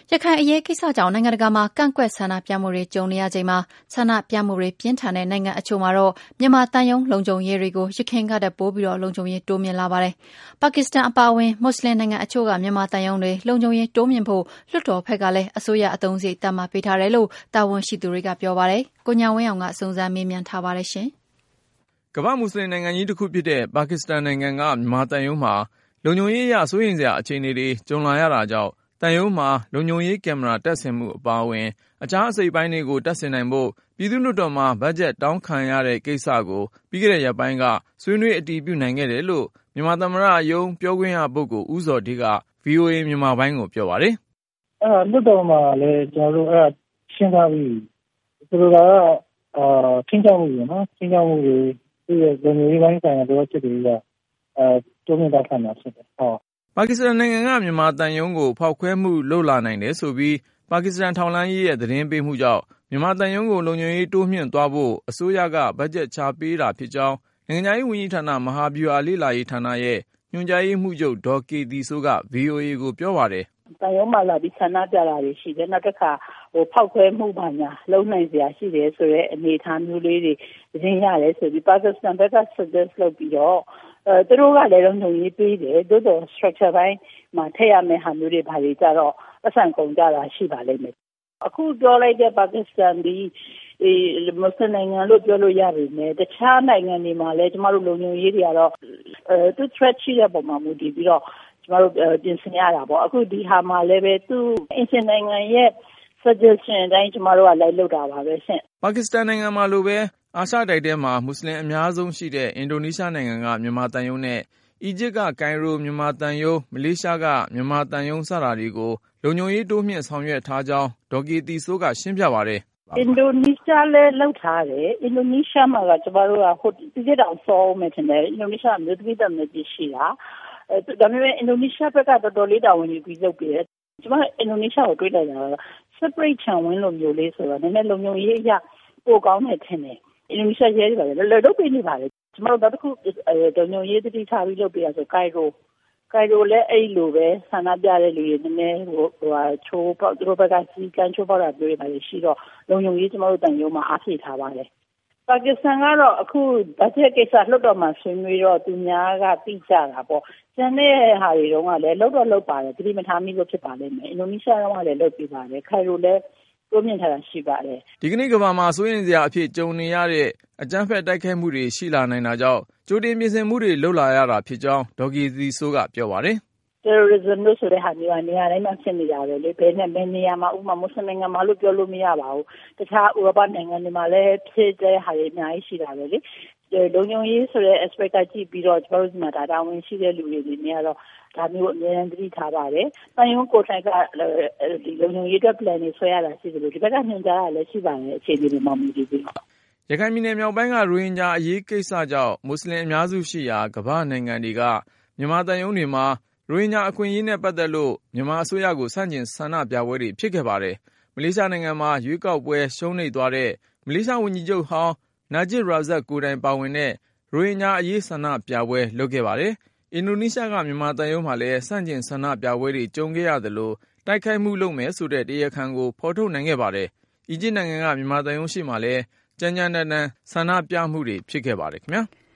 ရခိုင်အရေးကိစ္စကြောင့်နိုင်ငံတကာမှာကန့်ကွက်ဆန္ဒပြမှုတွေကြုံနေရချိန်မှာဆန္ဒပြမှုတွေပြင်းထန်တဲ့နိုင်ငံအချို့မှာတော့မြန်မာသံရုံးလုံခြုံရေးတွေကိုရခိုင်ကတည်းပိုပြီးလုံခြုံရေးတိုးမြင့်လာပါတယ်။ပါကစ္စတန်အပါအဝင်မွတ်စလင်နိုင်ငံအချို့ကမြန်မာသံရုံးတွေလုံခြုံရေးတိုးမြင့်ဖို့လွှတ်တော်ဘက်ကလည်းအစိုးရအသုံးစရိတ်သတ်မှတ်ပေးထားတယ်လို့တာဝန်ရှိသူတွေကပြောပါတယ်။ကိုညာဝင်းအောင်ကစုံစမ်းမေးမြန်းထားပါတယ်ရှင်။ကမ္ဘာမွတ်စလင်နိုင်ငံကြီးတစ်ခုဖြစ်တဲ့ပါကစ္စတန်နိုင်ငံကမြန်မာသံရုံးမှာလုံခြုံရေးအရစိုးရိမ်စရာအခြေအနေတွေကြုံလာရတာကြောင့်တန်ရုံးမှာလုံခြုံရေးကင်မရာတပ်ဆင်မှုအပါအဝင်အခြားအစိတ်ပိုင်းတွေကိုတပ်ဆင်နိုင်ဖို့ပြည်သူ့လွှတ်တော်မှာဘတ်ဂျက်တောင်းခံရတဲ့ကိစ္စကိုပြီးခဲ့တဲ့ရက်ပိုင်းကဆွေးနွေးအတည်ပြုနိုင်ခဲ့တယ်လို့မြန်မာသမ္မတရုံးပြောခွင့်ရပုဂ္ဂိုလ်ဦးဇော်ဌေးက VOA မြန်မာပိုင်းကိုပြောပါတယ်။လွှတ်တော်မှာလည်းကျွန်တော်တို့ရှင်းထားပြီးသူတို့ကချင်းချောက်မှုတွေနော်ချင်းချောက်မှုတွေဒီလုံခြုံရေးပိုင်းဆိုင်ရာတော့ဖြစ်တယ်ကတိုးမြင့်တောင်းခံတာဖြစ်တယ်ပါကစ္စတန်နိုင်ငံကမြန်မာသံရုံးကိုဖောက်ခွဲမှုလုပ်လာနိုင်တယ်ဆိုပြီးပါကစ္စတန်ထောက်လှမ်းရေးရဲ့သတင်းပေးမှုကြောင့်မြန်မာသံရုံးကိုလုံခြုံရေးတိုးမြှင့်သွားဖို့အစိုးရကဘတ်ဂျက်ချပေးတာဖြစ်ကြောင်းနိုင်ငံခြားရေးဝန်ကြီးဌာနမဟာဗျူဟာလေ့လာရေးဌာနရဲ့ညွှန်ကြားရေးမှူးချုပ်ဒေါ်ကေတီစိုးက VOA ကိုပြောပါတယ်။သံရုံးမှာလာပြီးဆန္ဒပြတာတွေရှိတယ်။နောက်တစ်ခါဖောက်ခွဲမှုပါညာလုံနိုင်စရာရှိတယ်ဆိုတဲ့အနေအထားမျိုးလေးတွေသတင်းရတယ်ဆိုပြီးပါကစ္စတန်ဘက်က suggest လုပ်ပြီးတော့သူတို့ကလည်းလုံခြုံရေးပေးတယ်။တိုးတော့ structure ပိုင်းမှာထည့်ရမယ့်ဟာမျိုးတွေဘာတွေကြတော့အဆန်ကုန်ကြတာရှိပါလိမ့်မယ်။အခုပြောလိုက်တဲ့ပါကစ္စတန်ဒီမွတ်စလင်နိုင်ငံလို့ပြောလို့ရပြီနဲ့တခြားနိုင်ငံတွေမှာလည်းကျမတို့လုံခြုံရေးတွေကတော့သူ threat ရှိတဲ့ပုံမှာမူတည်ပြီးတော့ကျမတို့ပြင်ဆင်ရတာပေါ့အခုဒီဟာမှာလည်းပဲသူအင်ရှင်နိုင်ငံရဲ့ suggestion အတိုင်းကျမတို့ကလိုက်လုပ်တာပါပဲရှင့်ပါကစ္စတန်နိုင်ငံမှာလိုပဲအာရှတိုက်ထဲမှာမွတ်စလင်အများဆုံးရှိတဲ့အင်ဒိုနီးရှားနိုင်ငံကမြန်မာသံရုံးနဲ့အီဂျစ်ကကိုင်ရိုမြန်မာသံရုံးမလေးရှားကမြန်မာသံရုံးစတာတွေကိုလုံခြုံရေးတိုးမြင့်ဆောင်ရွက်ထားကြောင်းဒေါ်ကေတီစိုးကရှင်းပြပါတယ်အင်ဒိုနီးရှားလည်းလှုပ်ထားတယ်အင်ဒိုနီးရှားမှာကကျမတို့ကဒီကတောင်စောမယ်ထင်တယ်အင်ဒိုနီးရှားမြို့သမီးတမကြီးရှိတာဒါပေမဲ့အင်ဒိုနီးရှားဘက်ကတော်တော်လေးတာဝန်ယူပြီးလုပ်ပြီးတယ်ကျမအင်ဒိုနီးရှားကိုတွေးလိုက်တာက separate ခြံဝင်းလိုမျိုးလေးဆိုတော့နည်းနည်းလုံခြုံရေးအရပိုကောင်းတယ်ထင်တယ်အင်ဒိုနီးရှားရဲတွေပါလေလုပ်ပေးနေပါလေကျမတို့နောက်တစ်ခုလုံခြုံရေးတတိထားပြီးလုပ်ပေးရဆိုကိုင်ရိုလည်းအဲ့လိုပဲဆန္ဒပြတဲ့လူတွေနည်းနည်းချိုးပေါက်သူတို့ဘက်ကစီကန်းချိုးပေါက်တာပြောရပါလေရှိတော့လုံခြုံရေးကျမတို့တန်ရုံးမှာအားဖြည့်ထားပါတယ်ပါကစ္စတန်ကတော့အခုဘတ်ဂျက်ကိစ္စလွှတ်တော်မှာဆွေးနွေးတော့သူများကပြီးကြတာပေါ့ကျန်တဲ့ဟာတွေတုန်းကလည်းလုပ်ပါတယ်သတိမထားမိလို့ဖြစ်ပါလိမ့်မယ်အင်ဒိုနီးရှားကလည်းလုပ်ပြီးပါတယ်ခိုင်ရိုလည်းတိုးမြင့်ထားတာရှိပါတယ်ဒီကနေ့ကမ္ဘာမှာစိုးရိမ်စရာအဖြစ်ကြုံနေရတဲ့အကြမ်းဖက်တိုက်ခိုက်မှုတွေရှိလာနိုင်တာကြောင့်ကြိုတင်ပြင်ဆင်မှုတွေလုပ်လာရတာဖြစ်ကြောင်းဒေါ်ကေတီစိုးကပြောပါတယ် terrorism လို့ဆိုတဲ့ဟာမျိုးကနေရာတိုင်းမှာဖြစ်နေတာပဲလေဘယ်နဲ့ဘယ်နေရာမှာဥပမာမွတ်စလင်နိုင်ငံမှာလို့ပြောလို့မရပါဘူးတခြားဥရောပနိုင်ငံတွေမှာလည်းဖြစ်တဲ့ဟာတွေအများကြီးရှိတာပဲလေလုံခြုံရေးဆိုတဲ့ aspect ကကြည့်ပြီးတော့ကျွန်တော်တို့ဒီမှာတာဝန်ရှိတဲ့လူတွေနေနေရတော့ဒါမျိုးအများကြီးသတိထားပါတယ်။တန်ရုံးကိုယ်တိုင်ကဒီလုံခြုံရေးအတွက် plan တွေဆွဲရတာရှိတယ်လို့ဒီဘက်ကညွှန်ကြားရလည်းရှိပါတယ်အခြေအနေတွေမှာမူတည်ပြီးရခိုင်ပြည်နယ်မြောက်ပိုင်းကရိုဟင်ဂျာအရေးကိစ္စကြောင့်မွတ်စလင်အများစုရှိရာကမ္ဘာနိုင်ငံတွေကမြန်မာသံရုံးတွေမှာရိုဟင်ဂျာအခွင့်အရေးနဲ့ပတ်သက်လို့မြန်မာအစိုးရကိုဆန့်ကျင်ဆန္ဒပြပွဲတွေဖြစ်ခဲ့ပါတယ်။မလေးရှားနိုင်ငံမှာရွေးကောက်ပွဲရှုံးနိမ့်သွားတဲ့မလေးရှားဝန်ကြီးချုပ်ဟောင်းနာဂျစ်ရာဇတ်ကိုယ်တိုင်ပါဝင်တဲ့ရိုဟင်ဂျာအရေးဆန္ဒပြပွဲလုပ်ခဲ့ပါတယ်။အင်ဒိုနီးရှားကမြန်မာသံရုံးမှာလည်းဆန့်ကျင်ဆန္ဒပြပွဲတွေကြုံခဲ့ရသလိုတိုက်ခိုက်မှုလုပ်မယ်ဆိုတဲ့တရားခံကိုဖော်ထုတ်နိုင်ခဲ့ပါတယ်။အီဂျစ်နိုင်ငံကမြန်မာသံရုံးရှိမှလည်းကြမ်းကြမ်းတမ်းတမ်းဆန္ဒပြမှုတွေဖြစ်ခဲ့ပါတယ်ခင်ဗျာ။